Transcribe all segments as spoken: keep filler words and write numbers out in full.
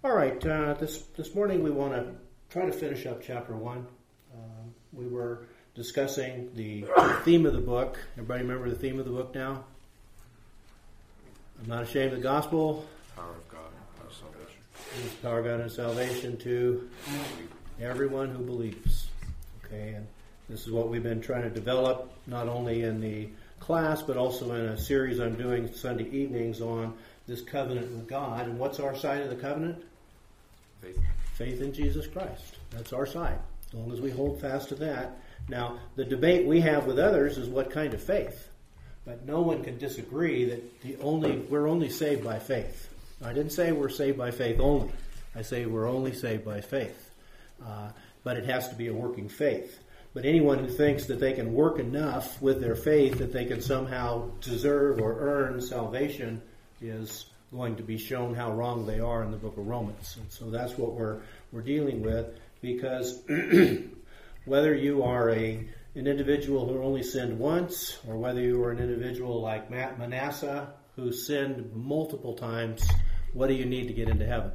All right, uh, this this morning we want to try to finish up chapter one. Um, we were discussing the theme of the book. Everybody remember the theme of the book now? I'm not ashamed of the gospel. Power of God and salvation. It's the power of God and salvation to everyone who believes. Okay, and this is what we've been trying to develop, not only in the class, but also in a series I'm doing Sunday evenings on this covenant with God. And what's our side of the covenant? Faith. Faith in Jesus Christ. That's our side, as long as we hold fast to that. Now, the debate we have with others is what kind of faith. But no one can disagree that the only we're only saved by faith. I didn't say we're saved by faith only. I say we're only saved by faith. Uh, but it has to be a working faith. But anyone who thinks that they can work enough with their faith that they can somehow deserve or earn salvation is going to be shown how wrong they are in the book of Romans. And so that's what we're we're dealing with, because whether you are a an individual who only sinned once, or whether you are an individual like Manasseh who sinned multiple times, what do you need to get into heaven?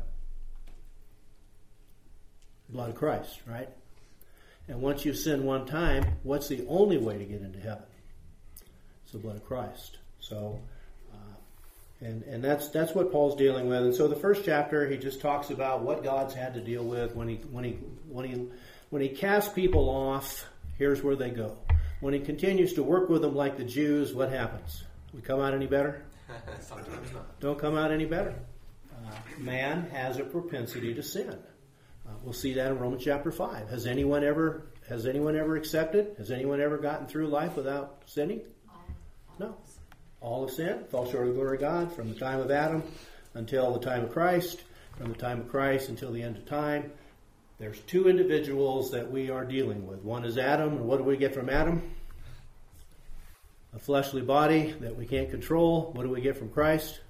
The blood of Christ, right? And once you've sinned one time, what's the only way to get into heaven? It's the blood of Christ. So, uh, and and that's that's what Paul's dealing with. And so the first chapter, he just talks about what God's had to deal with when he when he when he when he casts people off. Here's where they go. When he continues to work with them like the Jews, what happens? We come out any better? Sometimes not. Don't come out any better. Uh, man has a propensity to sin. Uh, we'll see that in Romans chapter five. Has anyone ever has anyone ever accepted? Has anyone ever gotten through life without sinning? No. All have sinned, fall short of the glory of God, from the time of Adam until the time of Christ, from the time of Christ until the end of time. There's two individuals that we are dealing with. One is Adam, and what do we get from Adam? A fleshly body that we can't control. What do we get from Christ?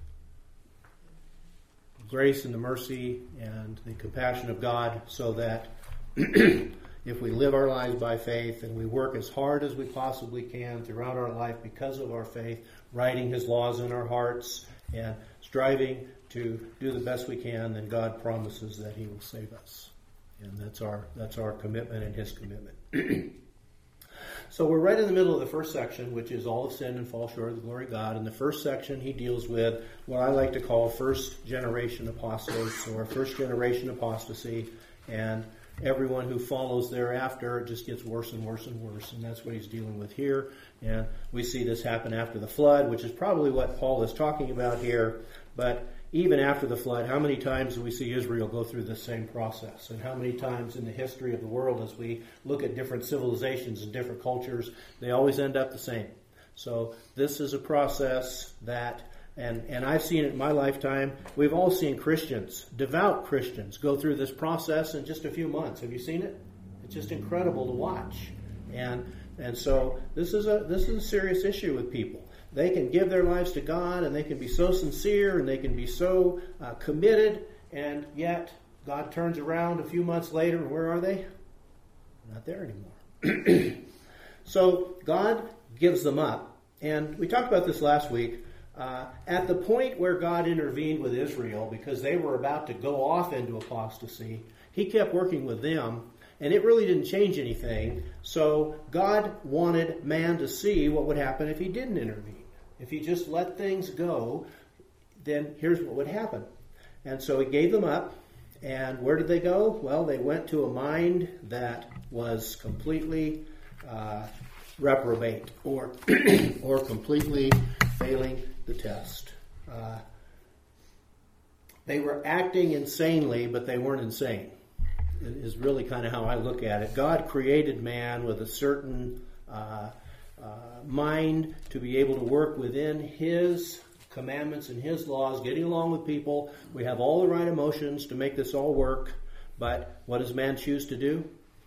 Grace and the mercy and the compassion of God, so that if we live our lives by faith and we work as hard as we possibly can throughout our life because of our faith, writing His laws in our hearts and striving to do the best we can, then God promises that He will save us. And that's our that's our commitment and His commitment. So we're right in the middle of the first section, which is all of sin and fall short of the glory of God. In the first section, he deals with what I like to call first generation apostates, or first generation apostasy, and everyone who follows thereafter, it just gets worse and worse and worse. And that's what he's dealing with here. And we see this happen after the flood, which is probably what Paul is talking about here. But even after the flood, how many times do we see Israel go through this same process? And how many times in the history of the world, as we look at different civilizations and different cultures, they always end up the same. So this is a process that, and, and I've seen it in my lifetime, we've all seen Christians, devout Christians, go through this process in just a few months. Have you seen it? It's just incredible to watch. And and so this is a this is a serious issue with people. They can give their lives to God, and they can be so sincere, and they can be so uh, committed, and yet God turns around a few months later, and where are they? Not there anymore. So God gives them up. And we talked about this last week. Uh, at the point where God intervened with Israel, because they were about to go off into apostasy, He kept working with them, and it really didn't change anything. So God wanted man to see what would happen if He didn't intervene. If He just let things go, then here's what would happen. And so He gave them up. And where did they go? Well, they went to a mind that was completely uh, reprobate, or or completely failing the test. Uh, they were acting insanely, but they weren't insane. It is really kind of how I look at it. God created man with a certain uh, uh, mind to be able to work within His commandments and His laws, getting along with people. We have all the right emotions to make this all work, but what does man choose to do?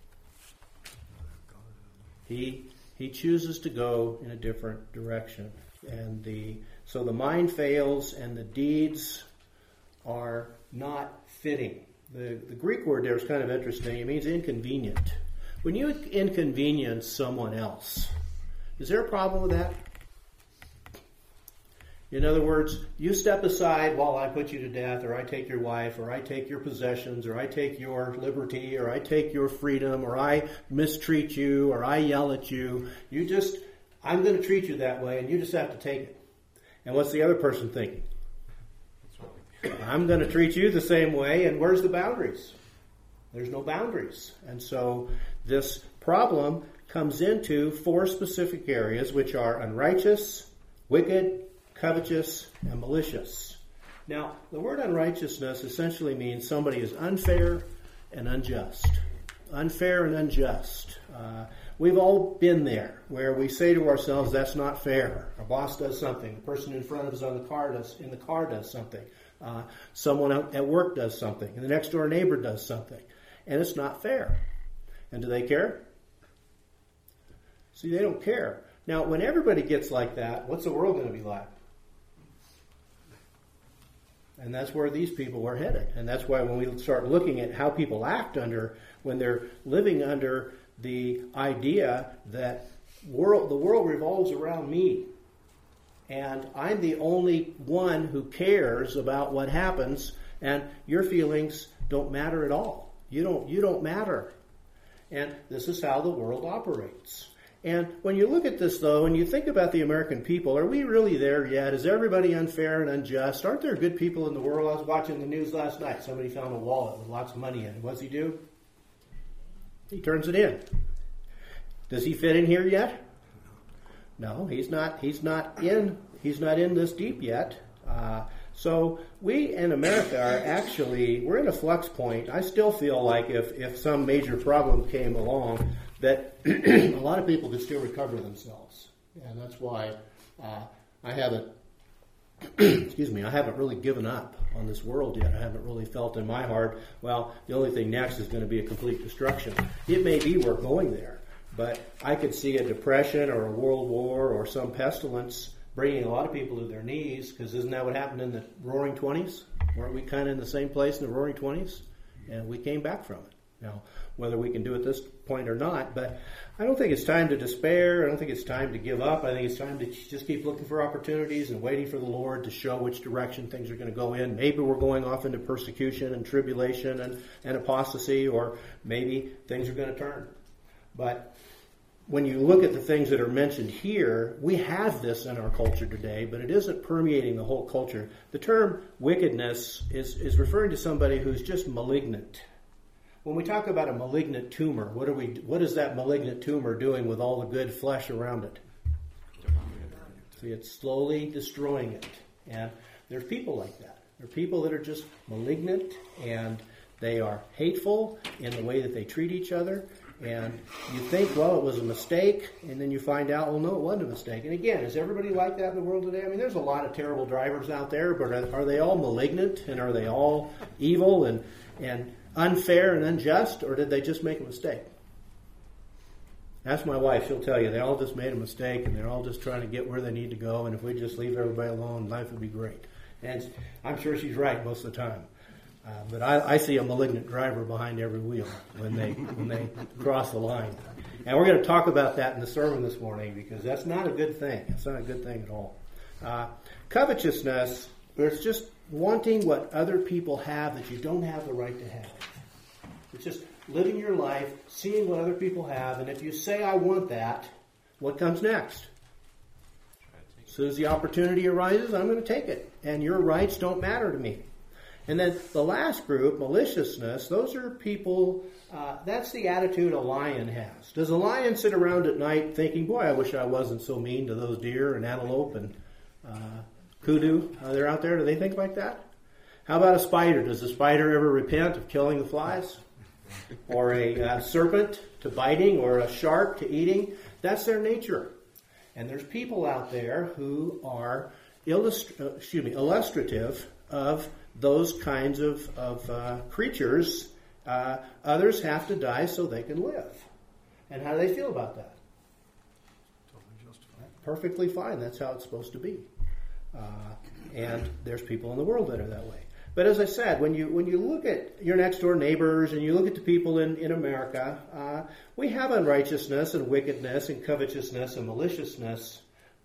He he chooses to go in a different direction, and the so the mind fails, and the deeds are not fitting. The, the Greek word there is kind of interesting. It means inconvenient. When you inconvenience someone else, is there a problem with that? In other words, you step aside while I put you to death, or I take your wife, or I take your possessions, or I take your liberty, or I take your freedom, or I mistreat you, or I yell at you. You just, I'm going to treat you that way, and you just have to take it. And what's the other person thinking? I'm going to treat you the same way, and where's the boundaries? There's no boundaries. And so this problem comes into four specific areas, which are unrighteous, wicked, covetous, and malicious. Now, the word unrighteousness essentially means somebody is unfair and unjust. Unfair and unjust. Uh, we've all been there, where we say to ourselves, that's not fair. Our boss does something. The person in front of us on the car does, in the car does something. Uh, someone out at work does something. And the next door neighbor does something. And it's not fair. And do they care? See, they don't care. Now, when everybody gets like that, what's the world going to be like? And that's where these people are headed. And that's why when we start looking at how people act under, when they're living under the idea that world, the world revolves around me, and I'm the only one who cares about what happens, and your feelings don't matter at all. You don't, you don't matter. And this is how the world operates. And when you look at this, though, and you think about the American people, are we really there yet? Is everybody unfair and unjust? Aren't there good people in the world? I was watching the news last night. Somebody found a wallet with lots of money in it. What does he do? He turns it in. Does he fit in here yet? No, he's not. He's not in. He's not in this deep yet. Uh, so we in America are actually, we're in a flux point. I still feel like if, if some major problem came along, that a lot of people could still recover themselves. And that's why uh, I haven't, excuse me, I haven't really given up on this world yet. I haven't really felt in my heart, well, the only thing next is going to be a complete destruction. It may be we're going there, but I could see a depression or a world war or some pestilence bringing a lot of people to their knees, because isn't that what happened in the Roaring Twenties? Weren't we kind of in the same place in the Roaring Twenties? And we came back from it. Now, whether we can do it at this point or not, but I don't think it's time to despair. I don't think it's time to give up. I think it's time to just keep looking for opportunities and waiting for the Lord to show which direction things are going to go in. Maybe we're going off into persecution and tribulation and, and apostasy, or maybe things are going to turn. But when you look at the things that are mentioned here, we have this in our culture today, but it isn't permeating the whole culture. The term wickedness is, is referring to somebody who's just malignant. When we talk about a malignant tumor, what are we? What is that malignant tumor doing with all the good flesh around it? See, it's slowly destroying it. And there's people like that. There are people that are just malignant, and they are hateful in the way that they treat each other. And you think, well, it was a mistake, and then you find out, well, no, it wasn't a mistake. And again, is everybody like that in the world today? I mean, there's a lot of terrible drivers out there, but are, are they all malignant, and are they all evil and and unfair and unjust, or did they just make a mistake? Ask my wife, she'll tell you they all just made a mistake, and they're all just trying to get where they need to go, and if we just leave everybody alone, life would be great. And I'm sure she's right most of the time. Uh, but I, I see a malignant driver behind every wheel when they when they cross the line. And we're going to talk about that in the sermon this morning, because that's not a good thing. It's not a good thing at all. Uh, covetousness, it's just wanting what other people have that you don't have the right to have. It's just living your life, seeing what other people have, and if you say, I want that, what comes next? As soon as the opportunity arises, I'm going to take it. And your rights don't matter to me. And then the last group, maliciousness, those are people, uh, that's the attitude a lion has. Does a lion sit around at night thinking, boy, I wish I wasn't so mean to those deer and antelope and uh, kudu? Uh, they're out there. Do they think like that? How about a spider? Does a spider ever repent of killing the flies? Or a uh, serpent to biting, or a shark to eating? That's their nature. And there's people out there who are illust- uh, excuse me, illustrative of those kinds of, of uh, creatures. Uh, others have to die so they can live. And how do they feel about that? Totally justified. Perfectly fine. That's how it's supposed to be. Uh, and there's people in the world that are that way. But as I said, when you when you look at your next door neighbors and you look at the people in, in America, uh, we have unrighteousness and wickedness and covetousness and maliciousness. But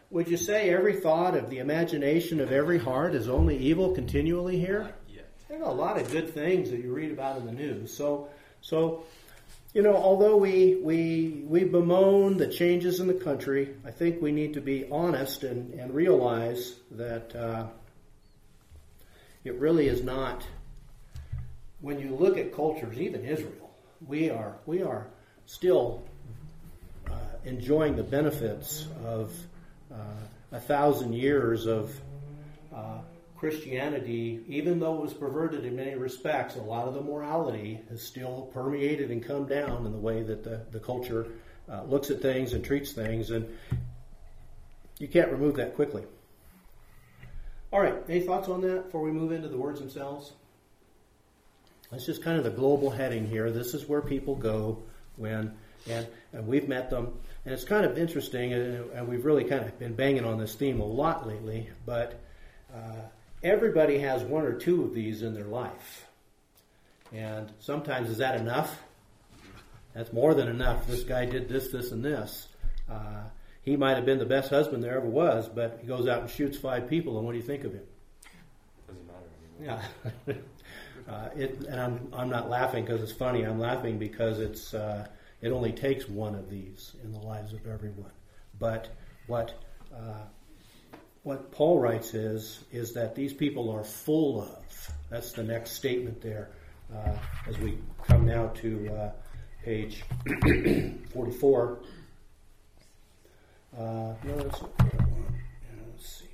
would you say every thought of the imagination of every heart is only evil continually here? Not yet. There are a lot of good things that you read about in the news. So, so you know, although we we we bemoan the changes in the country, I think we need to be honest and, and realize that uh, it really is not. When you look at cultures, even Israel, we are we are still uh, enjoying the benefits of uh, a thousand years of uh, Christianity. Even though it was perverted in many respects, a lot of the morality has still permeated and come down in the way that the, the culture uh, looks at things and treats things, and you can't remove that quickly. All right, any thoughts on that before we move into the words themselves? That's just kind of the global heading here. This is where people go when, and, and we've met them. And it's kind of interesting, and, and we've really kind of been banging on this theme a lot lately, but uh, everybody has one or two of these in their life. And sometimes, is that enough? That's more than enough. This guy did this, this, and this. Uh, he might have been the best husband there ever was, but he goes out and shoots five people, and what do you think of him? Doesn't matter anymore. Yeah. Uh, it, and I'm I'm not laughing because it's funny. I'm laughing because it's uh, it only takes one of these in the lives of everyone. But what uh, what Paul writes is is that these people are full of. That's the next statement there. Uh, as we come now to uh, page forty-four. Uh, no, let's, let's see.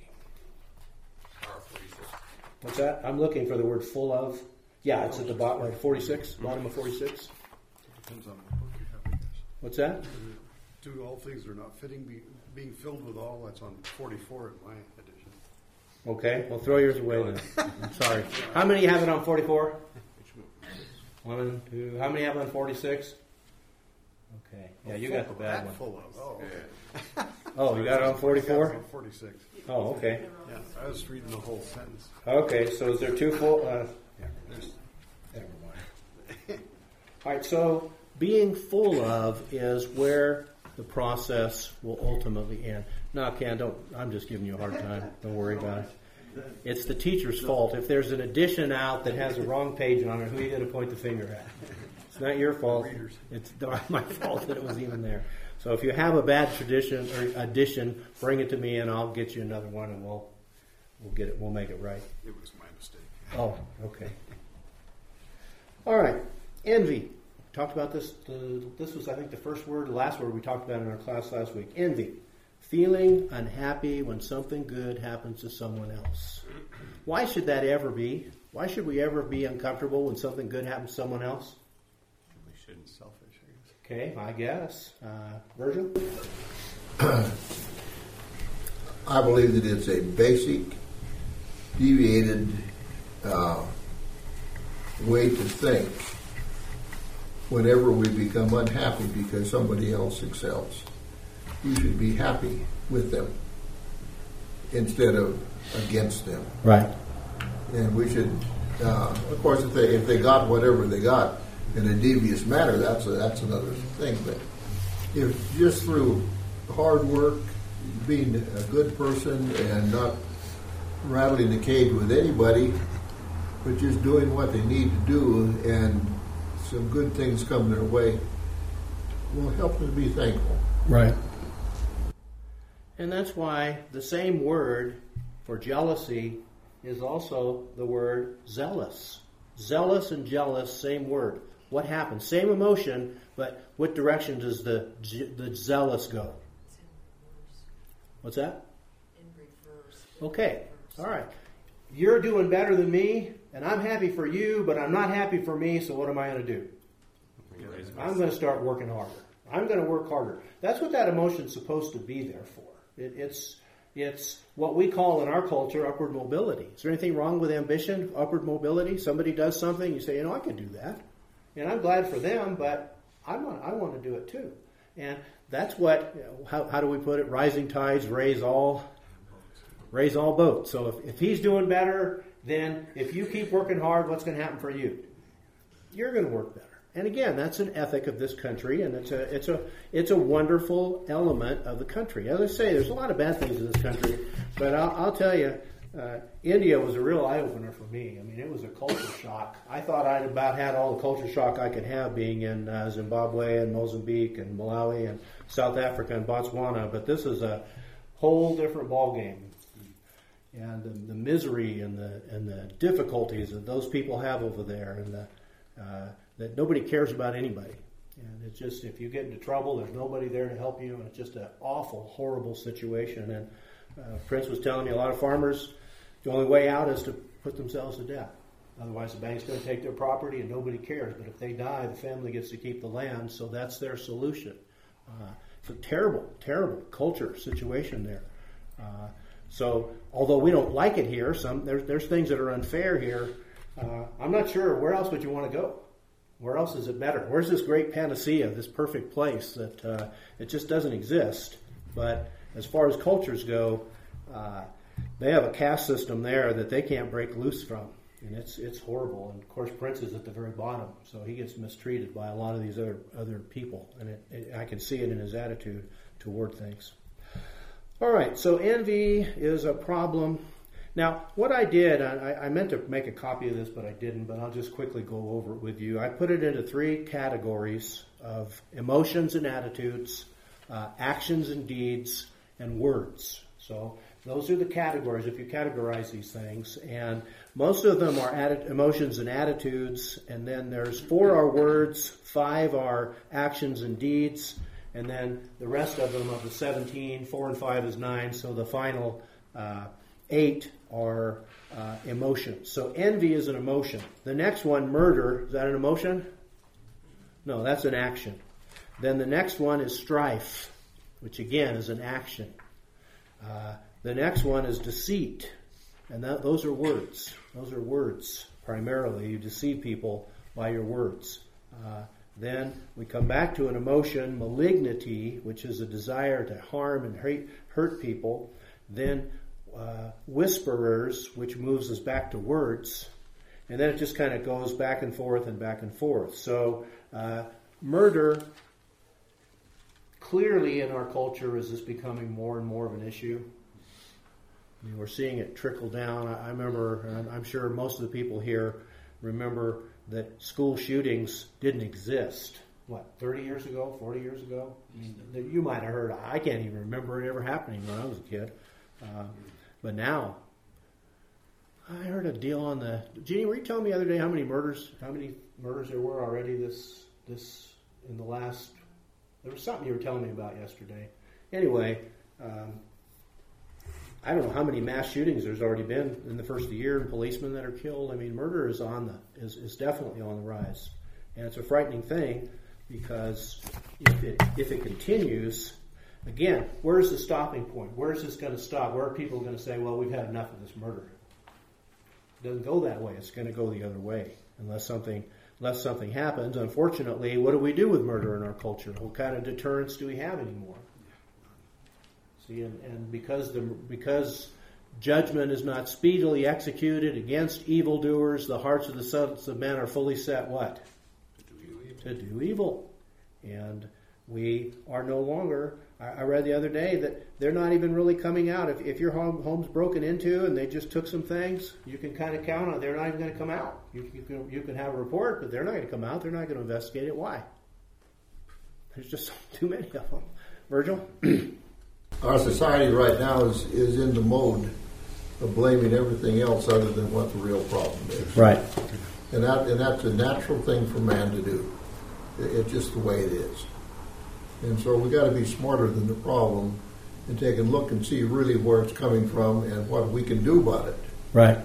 What's that? I'm looking for the word "full of." Yeah, it's at the bottom, like forty-six, bottom of forty-six. Depends on what book you have, I guess. What's that? Do all things are not fitting, be, being filled with all, that's on forty-four in my edition. Okay, well, throw yours away then. I'm sorry. How many have it on forty-four? One, two. How many have it on forty-six? Okay. Yeah, you got the bad one. Full of, oh, okay. Oh, you got it on forty-four? On forty-six. Oh, okay. Yeah, I was reading the whole sentence. Okay, so is there two full? Uh, yeah, There's, never mind. All right, so being full of is where the process will ultimately end. No, Ken, don't. I'm just giving you a hard time. Don't worry about it. It's the teacher's fault. If there's an addition out that has the wrong page on it, who are you going to point the finger at? It's not your fault. It's my fault that it was even there. So if you have a bad tradition or addition, bring it to me and I'll get you another one and we'll we'll get it. We'll make it right. it was my mistake. Oh, okay. All right. Envy. Talked about this. The, this was, I think, the first word, the last word we talked about in our class last week. Envy. Feeling unhappy when something good happens to someone else. Why should that ever be? Why should we ever be uncomfortable when something good happens to someone else? We shouldn't. Selfish, I guess. Okay, I guess. Uh, Virgil? I believe that it's a basic, deviated uh, way to think whenever we become unhappy because somebody else excels. You should be happy with them instead of against them. Right. And we should, uh, of course, if they if they got whatever they got in a devious manner, that's a, that's another thing. But if just through hard work, being a good person, and not rattling the cage with anybody, but just doing what they need to do, and some good things come their way, will help them be thankful. Right. And that's why the same word for jealousy is also the word zealous. Zealous and jealous, same word. What happens? Same emotion, but what direction does the the zealous go? What's that? In reverse. Okay. All right. You're doing better than me, and I'm happy for you, but I'm not happy for me, so what am I going to do? I'm going to start working harder. I'm going to work harder. That's what that emotion's supposed to be there for. It, it's it's what we call in our culture upward mobility. Is there anything wrong with ambition, upward mobility? Somebody does something, you say, you know, I can do that. And I'm glad for them, but I want, I want to do it too. And that's what, you know, how, how do we put it? Rising tides raise all, raise all boats. So if, if he's doing better, then if you keep working hard, what's going to happen for you? You're going to work better. and again, that's an ethic of this country, and it's a it's a it's a wonderful element of the country. As I say, there's a lot of bad things in this country, but I'll, I'll tell you, uh, India was a real eye opener for me. I mean, it was a culture shock. I thought I'd about had all the culture shock I could have, being in uh, Zimbabwe and Mozambique and Malawi and South Africa and Botswana, but this is a whole different ballgame. And the, the misery and the and the difficulties that those people have over there, and the uh, that nobody cares about anybody. And it's just, if you get into trouble, there's nobody there to help you, and it's just an awful, horrible situation. And uh, Prince was telling me a lot of farmers, the only way out is to put themselves to death. Otherwise, the bank's going to take their property and nobody cares. But if they die, the family gets to keep the land, so that's their solution. Uh, it's a terrible, terrible culture situation there. Uh, so, although we don't like it here, some there's, there's things that are unfair here. Uh, I'm not sure, where else would you want to go? Where else is it better? Where's this great panacea, this perfect place that uh, it just doesn't exist? But as far as cultures go, uh, they have a caste system there that they can't break loose from, and it's it's horrible. And of course, Prince is at the very bottom, so he gets mistreated by a lot of these other other people, and it, it, I can see it in his attitude toward things. All right, so envy is a problem. Now, what I did, I, I meant to make a copy of this, but I didn't, but I'll just quickly go over it with you. I put it into three categories of emotions and attitudes, uh, actions and deeds, and words. So those are the categories if you categorize these things. And most of them are atti- emotions and attitudes, and then there's four are words, five are actions and deeds, and then the rest of them, of the seventeen, four and five is nine, so the final uh, eight are uh, emotions. So envy is an emotion. The next one, murder, is that an emotion? No, that's an action. Then the next one is strife, which again is an action. Uh, the next one is deceit, and that, those are words. Those are words primarily. You deceive people by your words. Uh, then we come back to an emotion, malignity, which is a desire to harm and hurt, hurt people. Then Uh, whisperers, which moves us back to words, and then it just kind of goes back and forth and back and forth. So uh, murder, clearly in our culture, is this becoming more and more of an issue. I mean, we're seeing it trickle down. I, I remember, and I'm sure most of the people here remember, that school shootings didn't exist. What, thirty years ago, forty years ago? I mean, you might have heard. I can't even remember it ever happening when I was a kid. Uh, But now, I heard a deal on the. Jeannie, were you telling me the other day how many murders, how many murders there were already this this in the last? There was something you were telling me about yesterday. Anyway, um, I don't know how many mass shootings there's already been in the first year, and policemen that are killed. I mean, murder is on the is, is definitely on the rise, and it's a frightening thing because if it if it continues. Again, where's the stopping point? Where's this going to stop? Where are people going to say, well, we've had enough of this murder? It doesn't go that way. It's going to go the other way unless something unless something happens. Unfortunately, what do we do with murder in our culture? What kind of deterrence do we have anymore? See, and, and because the because judgment is not speedily executed against evildoers, the hearts of the sons of men are fully set what? To do evil. To do evil. And we are no longer... I read the other day that they're not even really coming out. If, if your home, home's broken into and they just took some things, you can kind of count on it. They're not even going to come out. You, you, can, you can have a report, but they're not going to come out. They're not going to investigate it. Why? There's just too many of them. Virgil? Our society right now is, is in the mode of blaming everything else other than what the real problem is. Right. And that and that's a natural thing for man to do. It, it's just the way it is. And so we got to be smarter than the problem and take a look and see really where it's coming from and what we can do about it. Right.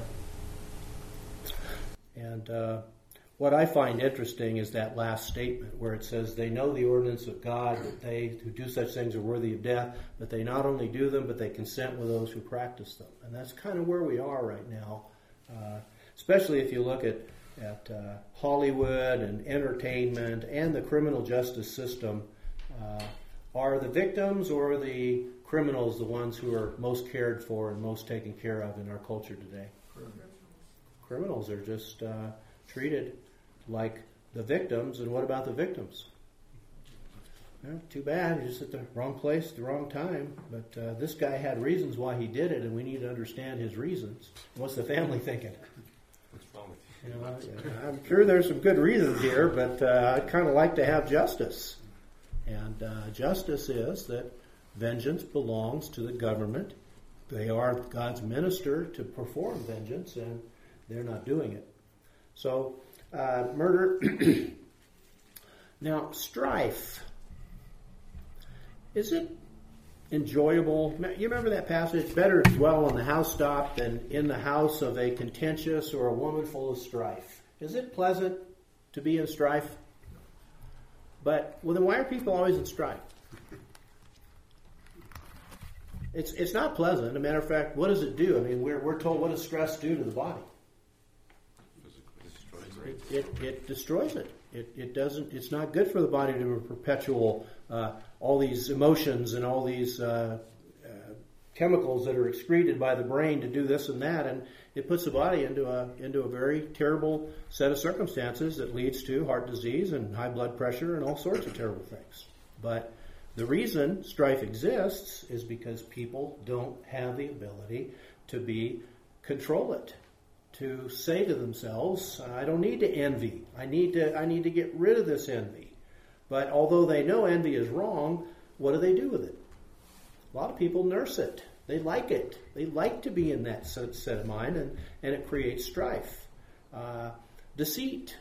And uh, what I find interesting is that last statement where it says they know the ordinance of God, that they who do such things are worthy of death, but they not only do them, but they consent with those who practice them. And that's kind of where we are right now, uh, especially if you look at, at uh, Hollywood and entertainment and the criminal justice system. Uh, are the victims or the criminals the ones who are most cared for and most taken care of in our culture today? Criminals are just uh, treated like the victims, and what about the victims? Well, too bad, you're just at the wrong place at the wrong time. But uh, this guy had reasons why he did it, and we need to understand his reasons. What's the family thinking? What's wrong with You know, I'm sure there's some good reasons here, but uh, I'd kind of like to have justice. And uh, justice is that vengeance belongs to the government. They are God's minister to perform vengeance, and they're not doing it. So, uh, murder. Now, strife. Is it enjoyable? You remember that passage? Better dwell on the housetop than in the house of a contentious or a woman full of strife. Is it pleasant to be in strife? But, well, then why are people always in strife? It's it's not pleasant. As a matter of fact, what does it do? I mean, we're we're told, what does stress do to the body? It, it, it destroys it. It it doesn't. It's not good for the body to have perpetual uh, all these emotions and all these uh, uh, chemicals that are excreted by the brain to do this and that, and it puts the body into a into a very terrible set of circumstances that leads to heart disease and high blood pressure and all sorts of terrible things. But the reason strife exists is because people don't have the ability to be control it. To say to themselves, I don't need to envy. I need to I need to get rid of this envy. But although they know envy is wrong, what do they do with it? A lot of people nurse it. They like it. They like to be in that set of mind, and, and it creates strife. Uh, deceit.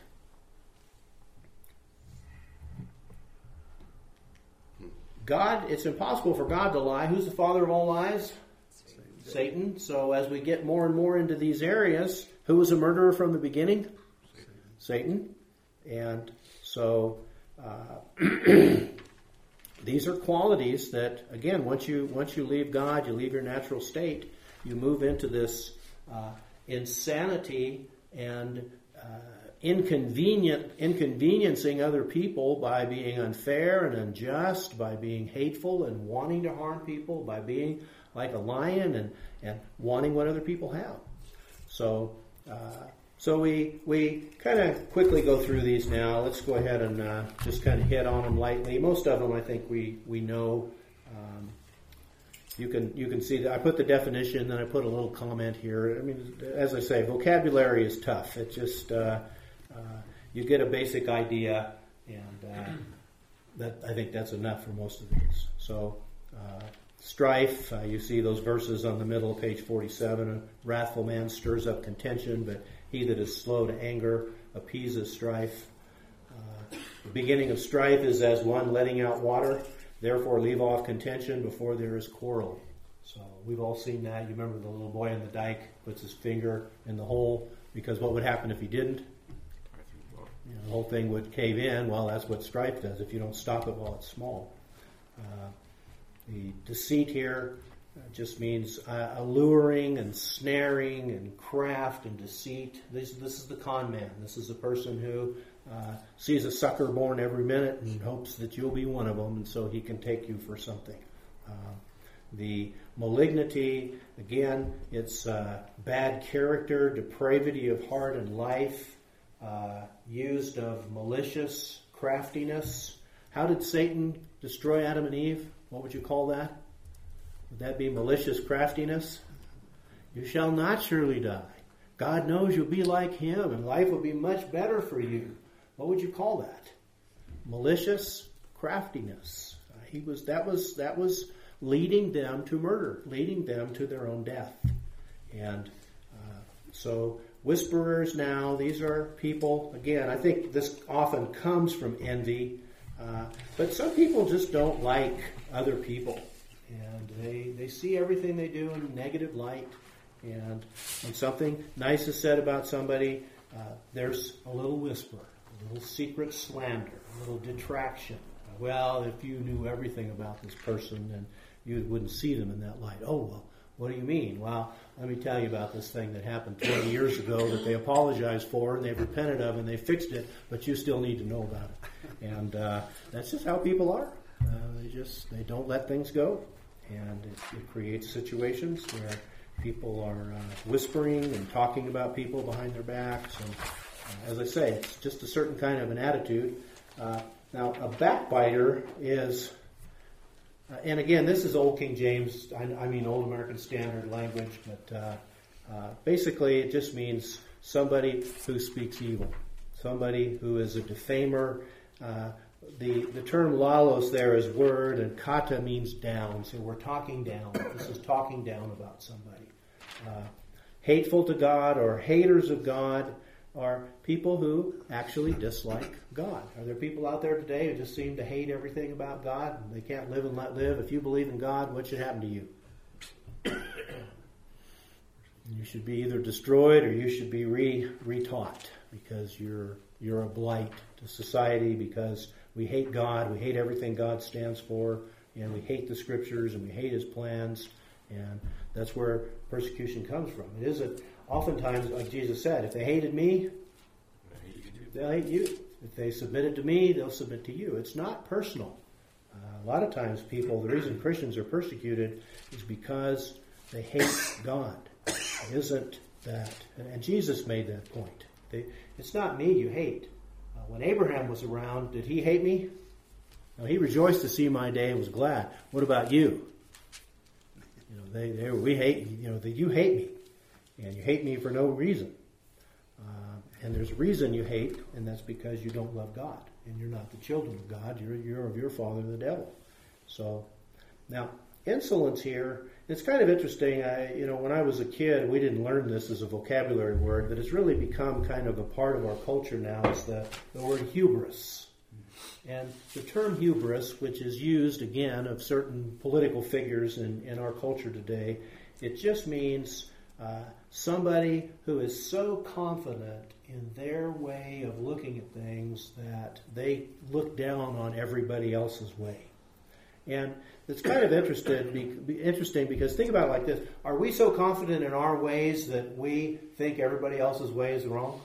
God, it's impossible for God to lie. Who's the father of all lies? Satan. So as we get more and more into these areas, who was a murderer from the beginning? Satan. Satan. And so uh, these are qualities that, again, once you once you leave God, you leave your natural state, you move into this uh, insanity and uh, inconvenient inconveniencing other people by being unfair and unjust, by being hateful and wanting to harm people, by being like a lion and, and wanting what other people have. So uh, so we we kind of quickly go through these now. Let's go ahead and uh, just kind of hit on them lightly. Most of them I think we, we know. Um, you can you can see that I put the definition, then I put a little comment here. I mean, as I say, vocabulary is tough. It just, uh, uh, you get a basic idea, and uh, that I think that's enough for most of these. So, uh, strife, uh, you see those verses on the middle of page forty-seven. A wrathful man stirs up contention, but he that is slow to anger appeases strife. Uh, the beginning of strife is as one letting out water. Therefore leave off contention before there is quarrel. So we've all seen that. You remember the little boy in the dike puts his finger in the hole, because what would happen if he didn't? You know, the whole thing would cave in. Well, that's what strife does if you don't stop it while it's small. Uh, the deceit here uh, just means uh, alluring and snaring and craft and deceit. This, this is the con man. This is the person who uh, sees a sucker born every minute and hopes that you'll be one of them, and so he can take you for something. Uh, the malignity, again, it's uh, bad character, depravity of heart and life, uh, used of malicious craftiness. How did Satan destroy Adam and Eve? What would you call that? Would that be malicious craftiness? You shall not surely die. God knows you'll be like him, and life will be much better for you. What would you call that? Malicious craftiness. Uh, he was that was that was leading them to murder, leading them to their own death. And uh, so whisperers now, these are people, again, I think this often comes from envy, uh, but some people just don't like other people. And they, they see everything they do in negative light. And when something nice is said about somebody, uh, there's a little whisper, a little secret slander, a little detraction. Well, if you knew everything about this person, then you wouldn't see them in that light. Oh, well, what do you mean? Well, let me tell you about this thing that happened twenty years ago that they apologized for and they've repented of and they fixed it, but you still need to know about it. And uh, that's just how people are. Uh, they just, they don't let things go. And it, it creates situations where people are uh, whispering and talking about people behind their backs. And As I say, it's just a certain kind of an attitude. Uh, now, a backbiter is, uh, and again, this is Old King James, I, I mean Old American Standard language, but uh, uh, basically it just means somebody who speaks evil, somebody who is a defamer. Uh, the, the term lalos there is word, and kata means down, so we're talking down. This is talking down about somebody. Uh, hateful to God or haters of God are people who actually dislike God. Are there people out there today who just seem to hate everything about God? They can't live and let live. If you believe in God, what should happen to you? You should be either destroyed or you should be re retaught, because you're you're a blight to society, because we hate God, we hate everything God stands for, and we hate the Scriptures and we hate His plans, and that's where persecution comes from. It isn't oftentimes, like Jesus said, if they hated me, they'll hate you. If they submitted to me, they'll submit to you. It's not personal. Uh, a lot of times people, the reason Christians are persecuted is because they hate God. It isn't that. And, and Jesus made that point. They, it's not me you hate. Uh, when Abraham was around, did he hate me? No, he rejoiced to see my day and was glad. What about you? You know, they, they we hate, you know, that you hate me. And you hate me for no reason. Uh, and there's a reason you hate, and that's because you don't love God. And you're not the children of God. You're, you're of your father, the devil. So, now, insolence here, it's kind of interesting. I, you know, when I was a kid, we didn't learn this as a vocabulary word, but it's really become kind of a part of our culture now, is the, the word hubris. And the term hubris, which is used, again, of certain political figures in, in our culture today, it just means uh, somebody who is so confident in their way of looking at things that they look down on everybody else's way. And it's kind of interesting, be interesting because think about it like this. Are we so confident in our ways that we think everybody else's way is wrong?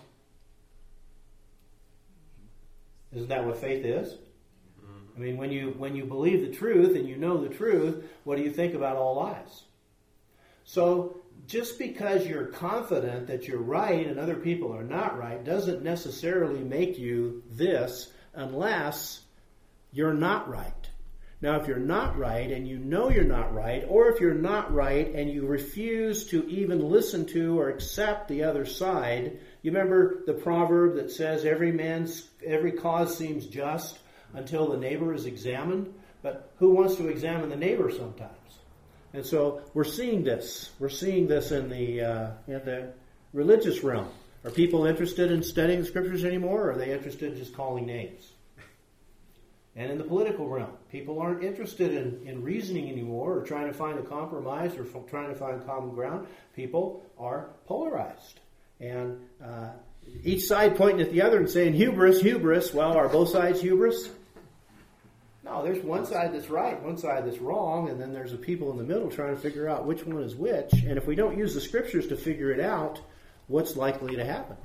Isn't that what faith is? I mean, when you when you believe the truth and you know the truth, what do you think about all lies? So just because you're confident that you're right and other people are not right doesn't necessarily make you this unless you're not right. Now, if you're not right and you know you're not right, or if you're not right and you refuse to even listen to or accept the other side, you remember the proverb that says every man's every cause seems just until the neighbor is examined? But who wants to examine the neighbor sometimes? And so we're seeing this. We're seeing this in the uh, in the religious realm. Are people interested in studying the Scriptures anymore, or are they interested in just calling names? And in the political realm, people aren't interested in, in reasoning anymore, or trying to find a compromise, or f- trying to find common ground. People are polarized. And uh, each side pointing at the other and saying, hubris, hubris. Well, are both sides hubris? No, there's one side that's right, one side that's wrong, and then there's the people in the middle trying to figure out which one is which. And if we don't use the Scriptures to figure it out, what's likely to happen?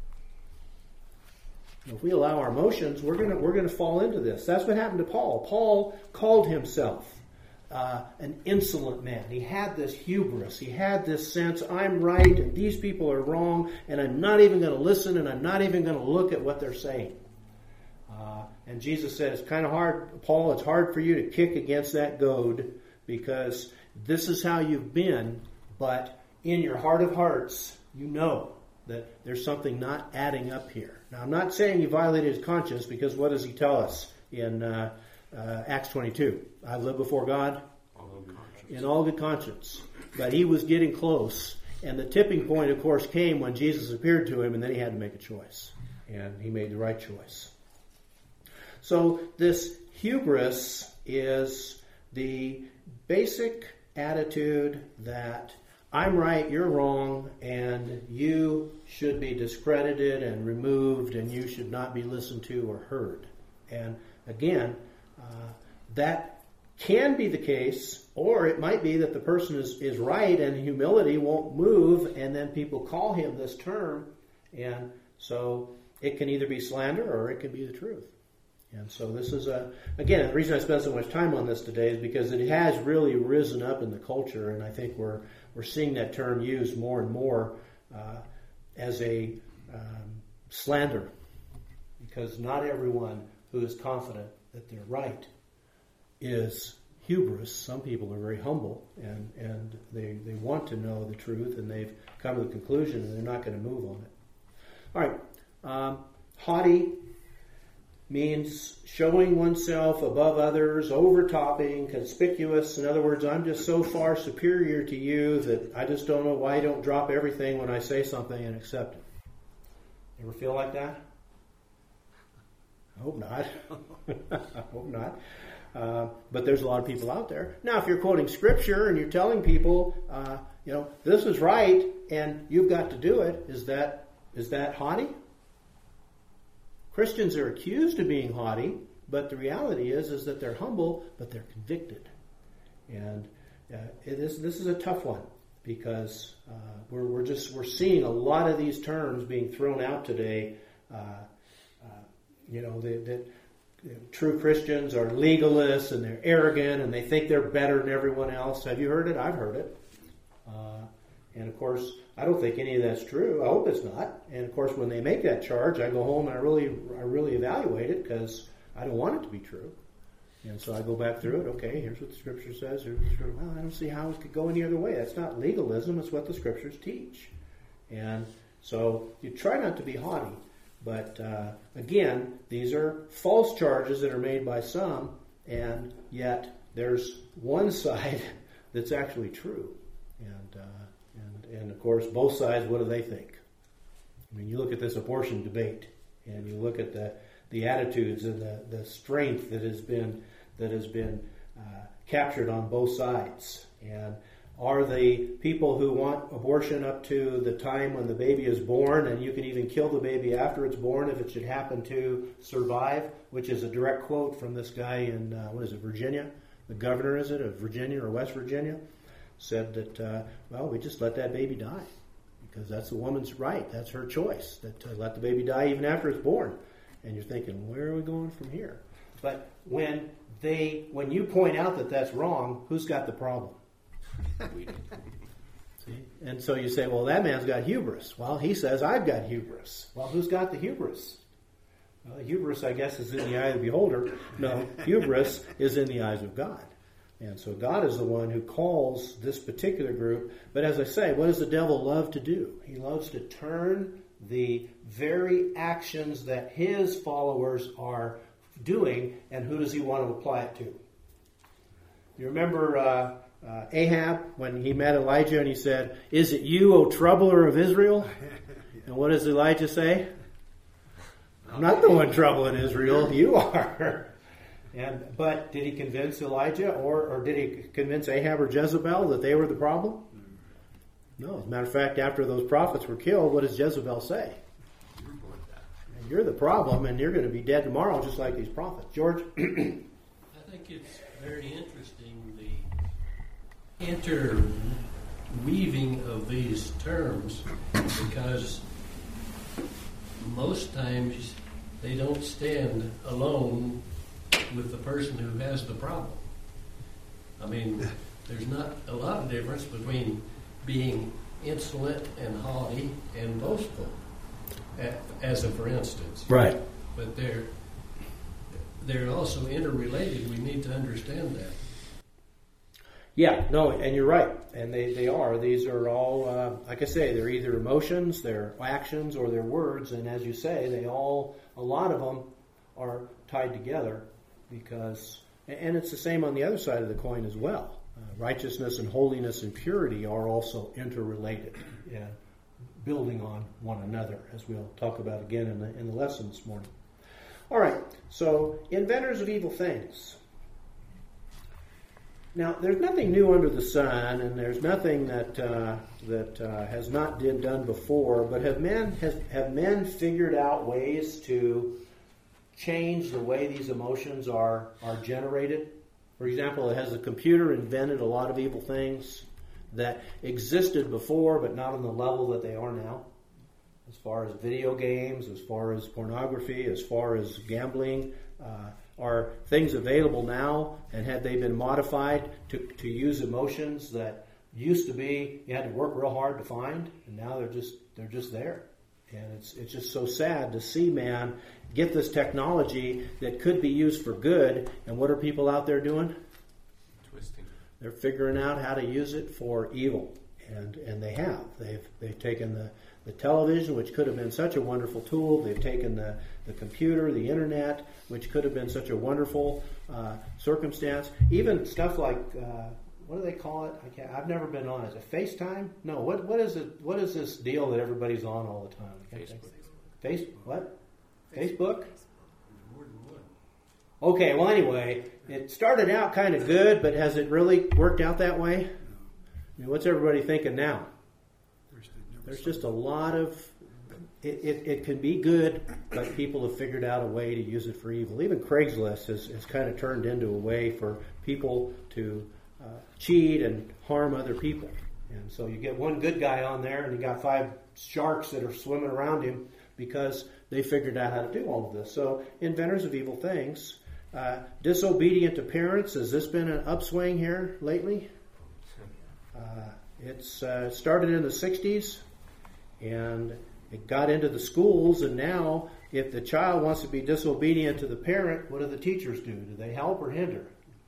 If we allow our emotions, we're going to we're going to fall into this. That's what happened to Paul. Paul called himself uh, an insolent man. He had this hubris. He had this sense, I'm right and these people are wrong, and I'm not even going to listen, and I'm not even going to look at what they're saying. Uh, and Jesus said, it's kind of hard, Paul, it's hard for you to kick against that goad, because this is how you've been, but in your heart of hearts, you know that there's something not adding up here. Now, I'm not saying he violated his conscience, because what does he tell us in uh, uh, Acts twenty-two? I've lived before God All in all good conscience. But he was getting close. And the tipping point, of course, came when Jesus appeared to him, and then he had to make a choice. And he made the right choice. So this hubris is the basic attitude that I'm right, you're wrong, and you should be discredited and removed, and you should not be listened to or heard. And again, uh, that can be the case, or it might be that the person is, is right and humility won't move, and then people call him this term, and so it can either be slander or it can be the truth. And so this is a, again, the reason I spent so much time on this today is because it has really risen up in the culture, and I think we're we're seeing that term used more and more uh, as a um, slander, because not everyone who is confident that they're right is hubris. Some people are very humble, and, and they, they want to know the truth, and they've come to the conclusion and they're not going to move on it. All right. Um, haughty means showing oneself above others, overtopping, conspicuous. In other words, I'm just so far superior to you that I just don't know why you don't drop everything when I say something and accept it. Ever feel like that? I hope not. I hope not. Uh, but there's a lot of people out there. Now, if you're quoting Scripture and you're telling people, uh, you know, this is right and you've got to do it, is that is that haughty? Christians are accused of being haughty, but the reality is is that they're humble, but they're convicted. And uh, it is, this is a tough one, because uh, we're, we're just we're seeing a lot of these terms being thrown out today. Uh, uh, you know, that, that true Christians are legalists and they're arrogant and they think they're better than everyone else. Have you heard it? I've heard it. Uh, and of course, I don't think any of that's true. I hope it's not. And of course, when they make that charge, I go home and I really, I really evaluate it, because I don't want it to be true. And so I go back through it. Okay, here's what the Scripture says. Here's the Scripture. Well, I don't see how it could go any other way. That's not legalism. It's what the Scriptures teach. And so you try not to be haughty. But uh, again, these are false charges that are made by some, and yet there's one side that's actually true. And, uh, and, and of course, both sides, what do they think? I mean, you look at this abortion debate, and you look at the, the attitudes and the, the strength that has been that has been uh, captured on both sides. And are the people who want abortion up to the time when the baby is born, and you can even kill the baby after it's born if it should happen to survive, which is a direct quote from this guy in, uh, what is it, Virginia? The governor, is it, of Virginia or West Virginia? Said that, uh, well, we just let that baby die, because that's the woman's right. That's her choice, that to let the baby die even after it's born. And you're thinking, where are we going from here? But when they, when you point out that that's wrong, who's got the problem? We do. See? And so you say, well, that man's got hubris. Well, he says, I've got hubris. Well, who's got the hubris? Well, hubris, I guess, is in the eye of the beholder. No, hubris is in the eyes of God. And so God is the one who calls this particular group. But as I say, what does the devil love to do? He loves to turn the very actions that his followers are doing, and who does he want to apply it to? You remember uh, uh, Ahab when he met Elijah and he said, "Is it you, O troubler of Israel?" And what does Elijah say? "I'm not the one troubling Israel, you are." And but did he convince Elijah, or, or did he convince Ahab or Jezebel that they were the problem? No. As a matter of fact, after those prophets were killed, what does Jezebel say? You're the problem, and you're going to be dead tomorrow, just like these prophets. George? I think it's very interesting, the interweaving of these terms, because most times they don't stand alone with the person who has the problem. I mean, there's not a lot of difference between being insolent and haughty and boastful, as a for instance. Right. But they're they're also interrelated. We need to understand that. Yeah, no, and you're right. And they, they are. These are all, uh, like I say, they're either emotions, they're actions, or they're words. And as you say, they all, a lot of them are tied together, because, and it's the same on the other side of the coin as well. Uh, righteousness and holiness and purity are also interrelated, yeah, building on one another, as we'll talk about again in the, in the lesson this morning. All right, so inventors of evil things. Now, there's nothing new under the sun, and there's nothing that uh, that uh, has not been done before. But have men has, have men figured out ways to change the way these emotions are are generated? For example, has the computer invented a lot of evil things that existed before, but not on the level that they are now? As far as video games, as far as pornography, as far as gambling, uh, are things available now, and have they been modified to, to use emotions that used to be you had to work real hard to find, and now they're just they're just there? And it's it's just so sad to see man get this technology that could be used for good, and what are people out there doing? Twisting. They're figuring out how to use it for evil, and and they have. They've they've taken the, the television, which could have been such a wonderful tool. They've taken the, the computer, the internet, which could have been such a wonderful uh, circumstance. Even stuff like uh, what do they call it? I can't. I've never been on. Is it FaceTime? No. What what is it? What is this deal that everybody's on all the time? I can't think. Face what? Facebook? More than one. Okay, well, anyway, it started out kind of good, but has it really worked out that way? I mean, what's everybody thinking now? There's just a lot of, it, it, it can be good, but people have figured out a way to use it for evil. Even Craigslist has, has kind of turned into a way for people to uh, cheat and harm other people. And so you get one good guy on there, and you got five sharks that are swimming around him because they figured out how to do all of this. So, inventors of evil things. Uh, disobedient to parents. Has this been an upswing here lately? Uh, it's uh, started in the sixties, and it got into the schools, and now if the child wants to be disobedient to the parent, what do the teachers do? Do they help or hinder?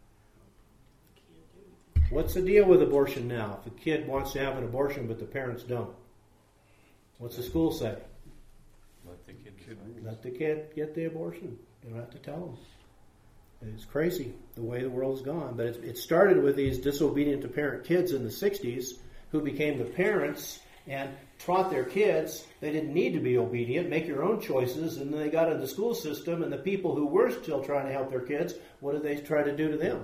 What's the deal with abortion now? If a kid wants to have an abortion but the parents don't, what's the school say? Let the kid Kid decide. Let the kid get the abortion. You don't have to tell them. It's crazy the way the world's gone. But it, it started with these disobedient to parent kids in the sixties who became the parents and taught their kids they didn't need to be obedient, make your own choices, and then they got into the school system, and the people who were still trying to help their kids, what did they try to do to them?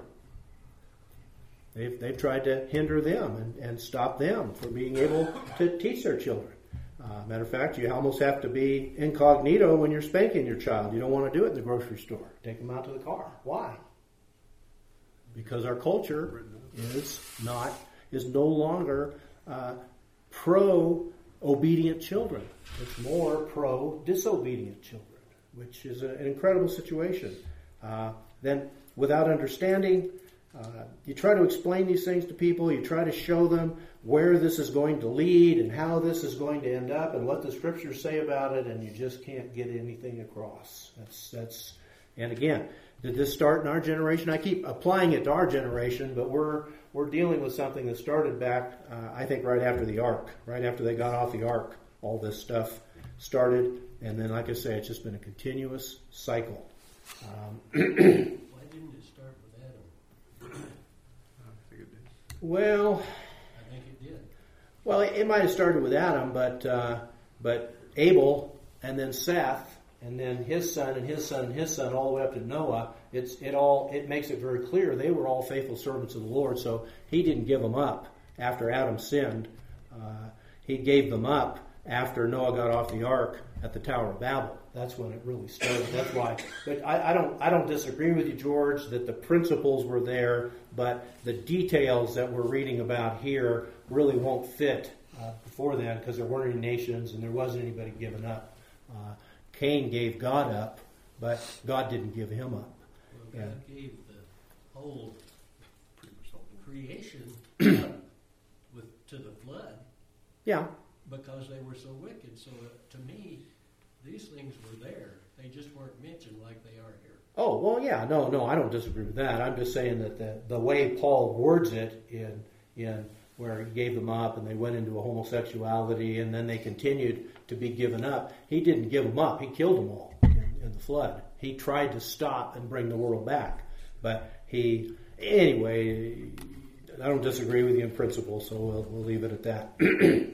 They've, they've tried to hinder them and, and stop them from being able to teach their children. Uh, matter of fact, you almost have to be incognito when you're spanking your child. You don't want to do it in the grocery store. Take them out to the car. Why? Because our culture is not is no longer uh, pro-obedient children. It's more pro-disobedient children, which is a, an incredible situation. Uh, then, without understanding, uh, you try to explain these things to people. You try to show them where this is going to lead and how this is going to end up and what the scriptures say about it, and you just can't get anything across. That's that's. And again, did this start in our generation? I keep applying it to our generation, but we're we're dealing with something that started back, uh, I think, right after the ark, right after they got off the ark. All this stuff started, and then, like I say, it's just been a continuous cycle. Um, Why didn't it start with Adam? I think it did. well. I think it did. Well, it, it might have started with Adam, but uh, but Abel, and then Seth, and then his son, and his son, and his son, all the way up to Noah. It's it all it makes it very clear they were all faithful servants of the Lord. So He didn't give them up after Adam sinned. Uh, he gave them up after Noah got off the ark at the Tower of Babel. That's when it really started. That's why. But I, I don't I don't disagree with you, George, that the principles were there, but the details that we're reading about here really won't fit uh, before then, because there weren't any nations and there wasn't anybody given up. Uh, Cain gave God up, but God didn't give him up. Well, God gave the whole Pretty much all the creation up with to the flood Yeah, because they were so wicked. So uh, to me, these things were there. They just weren't mentioned like they are here. Oh, well, yeah, no, no, I don't disagree with that. I'm just saying that the, the way Paul words it in in where he gave them up and they went into a homosexuality and then they continued to be given up, he didn't give them up. He killed them all in, in the flood. He tried to stop and bring the world back. But he, anyway, I don't disagree with you in principle, so we'll, we'll leave it at that.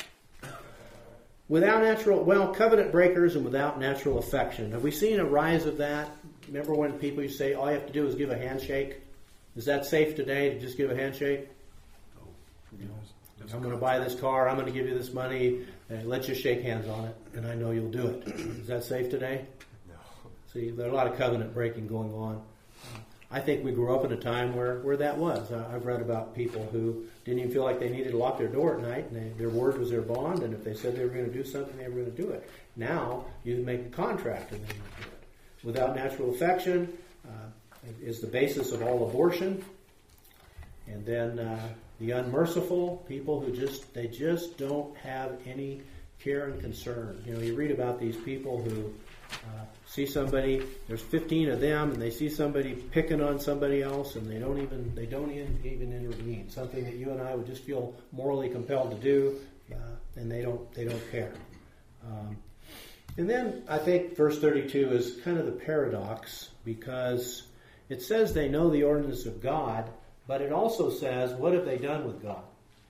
Without natural, well, covenant breakers and without natural affection. Have we seen a rise of that? Remember when people used to say, all you have to do is give a handshake? Is that safe today to just give a handshake? You know, I'm going to buy this car, I'm going to give you this money, and let's just shake hands on it, and I know you'll do it. Is that safe today? No. See, there's a lot of covenant breaking going on. I think we grew up in a time where, where that was. I've read about people who didn't even feel like they needed to lock their door at night, and they, their word was their bond, and if they said they were going to do something, they were going to do it. Now, you make a contract and then you do it. Without natural affection uh, is the basis of all abortion. And then uh, the unmerciful, people who just, they just don't have any care and concern. You know, you read about these people who uh, see somebody. There's fifteen of them, and they see somebody picking on somebody else, and they don't even they don't even, even intervene. Something that you and I would just feel morally compelled to do, uh, and they don't they don't care. Um, and then I think verse thirty-two is kind of the paradox, because it says they know the ordinance of God, but it also says, what have they done with God?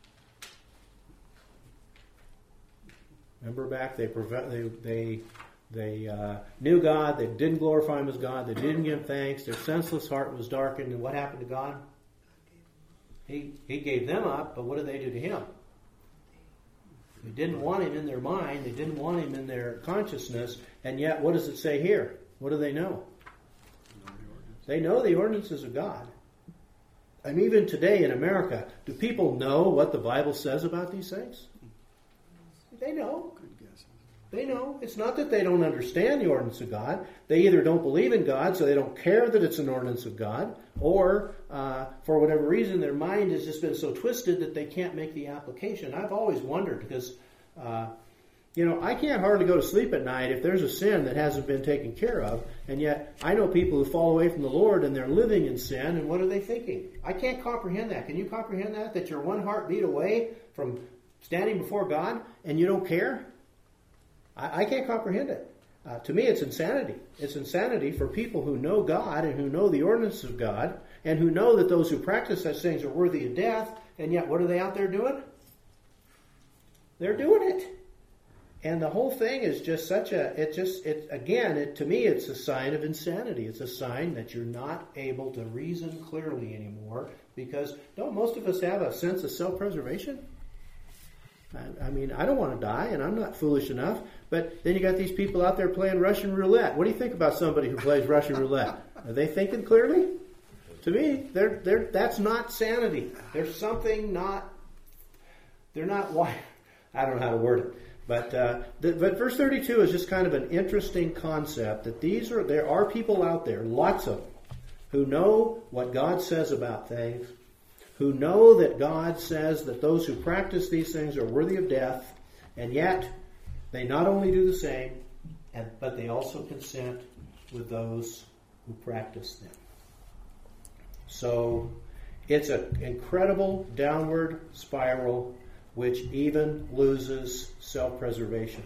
Remember back, they they they, they uh, knew God, they didn't glorify Him as God, they didn't give thanks, their senseless heart was darkened, and what happened to God? He He gave them up, but what did they do to Him? They didn't want Him in their mind, they didn't want Him in their consciousness, and yet what does it say here? What do they know? They know the ordinances of God. And even today in America, do people know what the Bible says about these things? They know. Good guess. They know. It's not that they don't understand the ordinance of God. They either don't believe in God, so they don't care that it's an ordinance of God, or uh, for whatever reason, their mind has just been so twisted that they can't make the application. I've always wondered, because, uh, you know, I can't hardly go to sleep at night if there's a sin that hasn't been taken care of, and yet I know people who fall away from the Lord and they're living in sin, and what are they thinking? I can't comprehend that. Can you comprehend that? That you're one heartbeat away from standing before God and you don't care? I, I can't comprehend it. Uh, to me, it's insanity. It's insanity for people who know God and who know the ordinances of God and who know that those who practice such things are worthy of death, and yet what are they out there doing? They're doing it. And the whole thing is just such a, it just, it again, it, to me, it's a sign of insanity. It's a sign that you're not able to reason clearly anymore, because don't most of us have a sense of self-preservation? I, I mean, I don't want to die, and I'm not foolish enough, but then you got these people out there playing Russian roulette. What do you think about somebody who plays Russian roulette? Are they thinking clearly? To me, they're, they're, that's not sanity. There's something not, they're not, why, I don't know how to word it. But uh, the, but verse thirty-two is just kind of an interesting concept, that these are there are people out there, lots of them, who know what God says about things, who know that God says that those who practice these things are worthy of death, and yet they not only do the same, and, but they also consent with those who practice them. So it's an incredible downward spiral, which even loses self-preservation.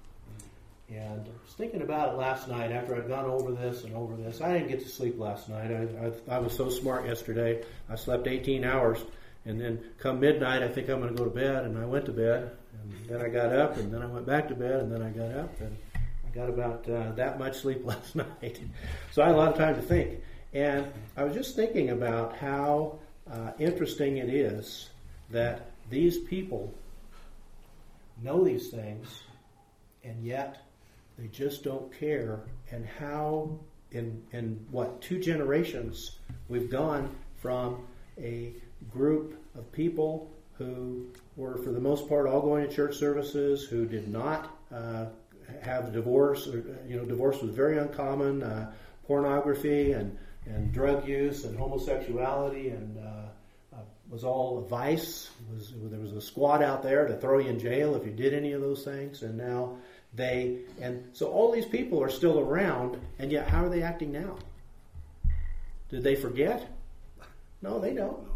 And I was thinking about it last night after I'd gone over this and over this. I didn't get to sleep last night. I, I, I was so smart yesterday. I slept eighteen hours. And then come midnight, I think I'm going to go to bed. And I went to bed. And then I got up. And then I went back to bed. And then I got up. And I got about uh, that much sleep last night. So I had a lot of time to think. And I was just thinking about how uh, interesting it is that these people know these things, and yet they just don't care, and how in in what two generations we've gone from a group of people who were for the most part all going to church services, who did not uh, have divorce, or, you know, divorce was very uncommon, uh, pornography and and drug use and homosexuality and uh, was all a vice. It was, there was a squad out there to throw you in jail if you did any of those things. And now they, and so all these people are still around, and yet how are they acting now? Did they forget? No, they don't.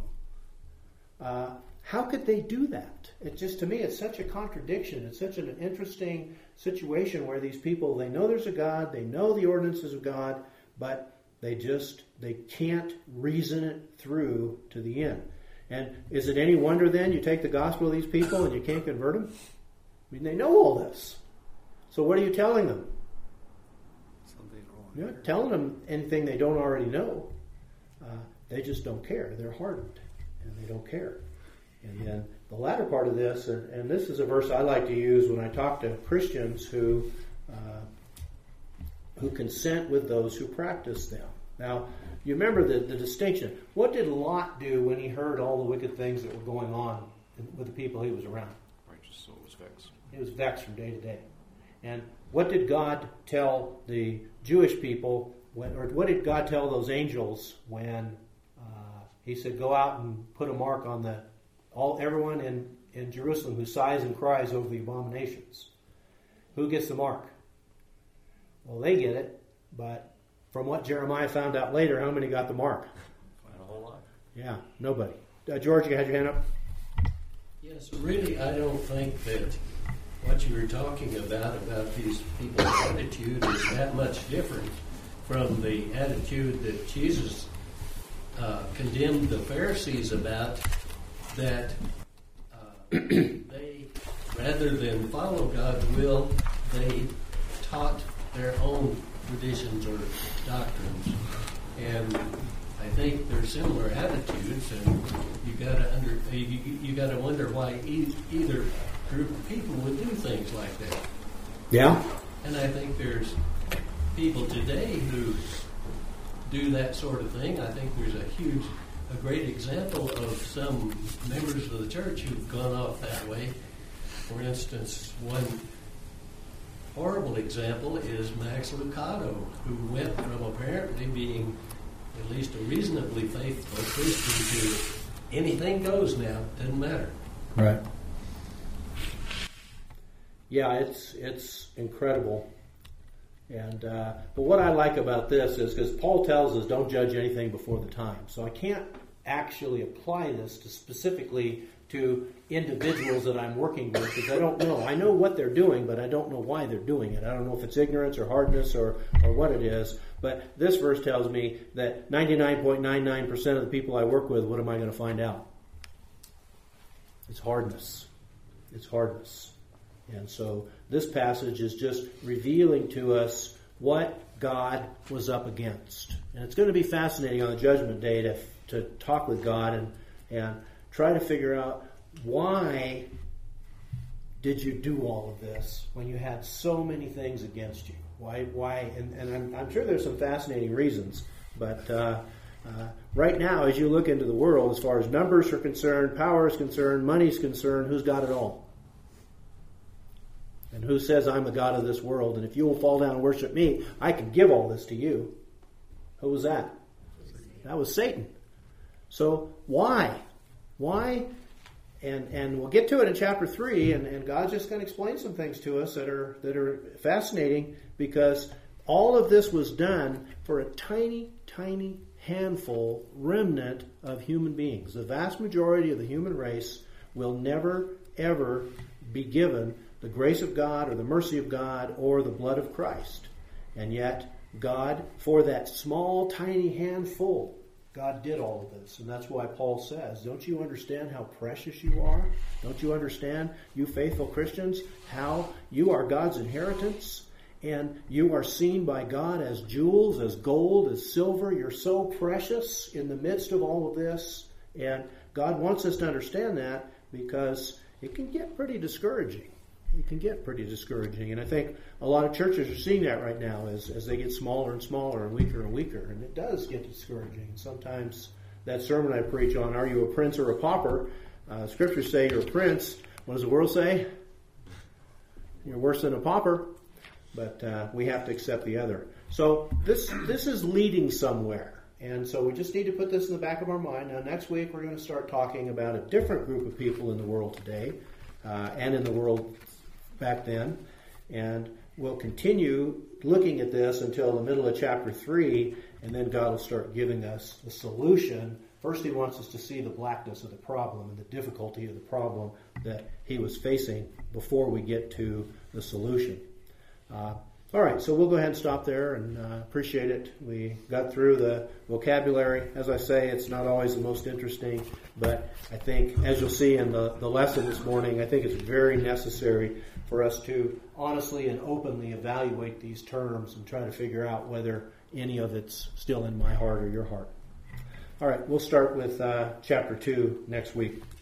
Uh, how could they do that? It just, to me, it's such a contradiction. It's such an interesting situation where these people, they know there's a God, they know the ordinances of God, but they just, they can't reason it through to the end. And is it any wonder then you take the gospel of these people and you can't convert them? I mean, they know all this. So what are you telling them? Something wrong. You're not telling them anything they don't already know. Uh, they just don't care. They're hardened, and they don't care. And then the latter part of this, and, and this is a verse I like to use when I talk to Christians who uh, who consent with those who practice them. Now, you remember the, the distinction. What did Lot do when he heard all the wicked things that were going on with the people he was around? Righteous soul was vexed. He was vexed from day to day. And what did God tell the Jewish people, when, or what did God tell those angels when uh, he said, go out and put a mark on the all everyone in, in Jerusalem who sighs and cries over the abominations? who gets the mark? Well, they get it, but from what Jeremiah found out later, how many got the mark? Not a whole lot. Yeah, nobody. Uh, George, you had your hand up? Yes, really, I don't think that what you were talking about, about these people's attitude, is that much different from the attitude that Jesus uh, condemned the Pharisees about, that uh, they, rather than follow God's will, they taught their own traditions or doctrines. And I think they're similar attitudes, and you gotta under you, you gotta wonder why e- either group of people would do things like that. Yeah. And I think there's people today who do that sort of thing. I think there's a huge, a great example of some members of the church who've gone off that way. For instance, one horrible example is Max Lucado, who went from apparently being at least a reasonably faithful Christian to anything goes now, doesn't matter. Right. Yeah, it's it's incredible. And uh, but what I like about this is because Paul tells us don't judge anything before the time. So I can't actually apply this to specifically to individuals that I'm working with because I don't know. I know what they're doing, but I don't know why they're doing it. I don't know if it's ignorance or hardness or, or what it is. But this verse tells me that ninety-nine point nine nine percent of the people I work with, what am I going to find out? It's hardness. It's hardness. And so this passage is just revealing to us what God was up against. And it's going to be fascinating on the judgment day to, to talk with God and, and try to figure out why did you do all of this when you had so many things against you? Why? Why? And, and I'm, I'm sure there's some fascinating reasons. But uh, uh, right now, as you look into the world, as far as numbers are concerned, power is concerned, money is concerned, who's got it all? And who says I'm the God of this world, and if you will fall down and worship me, I can give all this to you? Who was that? That was Satan. So why? Why? And and we'll get to it in chapter three, and, and God's just going to explain some things to us that are that are fascinating, because all of this was done for a tiny, tiny handful, remnant of human beings. The vast majority of the human race will never, ever be given the grace of God or the mercy of God or the blood of Christ. And yet, God, for that small, tiny handful, God did all of this. And that's why Paul says, don't you understand how precious you are? Don't you understand, you faithful Christians, how you are God's inheritance? And you are seen by God as jewels, as gold, as silver. You're so precious in the midst of all of this. And God wants us to understand that, because it can get pretty discouraging. It can get pretty discouraging. And I think a lot of churches are seeing that right now as, as they get smaller and smaller and weaker and weaker. And it does get discouraging. Sometimes that sermon I preach on, are you a prince or a pauper? Uh, scriptures say you're a prince. What does the world say? You're worse than a pauper. But uh, we have to accept the other. So this this is leading somewhere. And so we just need to put this in the back of our mind. Now, next week we're going to start talking about a different group of people in the world today uh, and in the world back then. And we'll continue looking at this until the middle of chapter three, and then God will start giving us the solution. First, he wants us to see the blackness of the problem and the difficulty of the problem that he was facing before we get to the solution. Uh, all right, so we'll go ahead and stop there, and uh, appreciate it. We got through the vocabulary. As I say, it's not always the most interesting, but I think, as you'll see in the, the lesson this morning, I think it's very necessary for us to honestly and openly evaluate these terms and try to figure out whether any of it's still in my heart or your heart. All right, we'll start with uh, chapter two next week.